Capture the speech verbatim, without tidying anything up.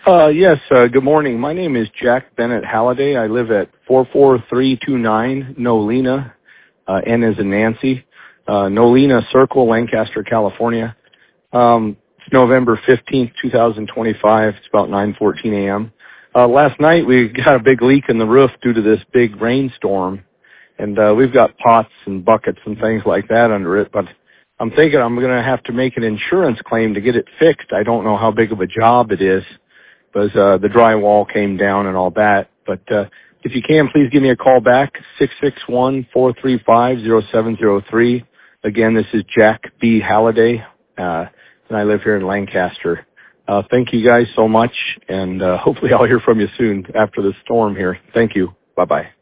Uh, yes, uh, good morning. My name is Jack Bennett Halliday. I live at four four three two nine Nolina, uh, N as in Nancy, uh, Nolina Circle, Lancaster, California. Um, it's November fifteenth, two thousand twenty-five. It's about nine fourteen a.m. Uh, last night we got a big leak in the roof due to this big rainstorm, and uh, we've got pots and buckets and things like that under it, but I'm thinking I'm going to have to make an insurance claim to get it fixed. I don't know how big of a job it is, because uh, the drywall came down and all that. But uh, if you can, please give me a call back, six six one, four three five, zero seven zero three. Again, this is Jack B. Halliday, uh, and I live here in Lancaster. Uh, thank you guys so much, and uh, hopefully I'll hear from you soon after the storm here. Thank you. Bye-bye.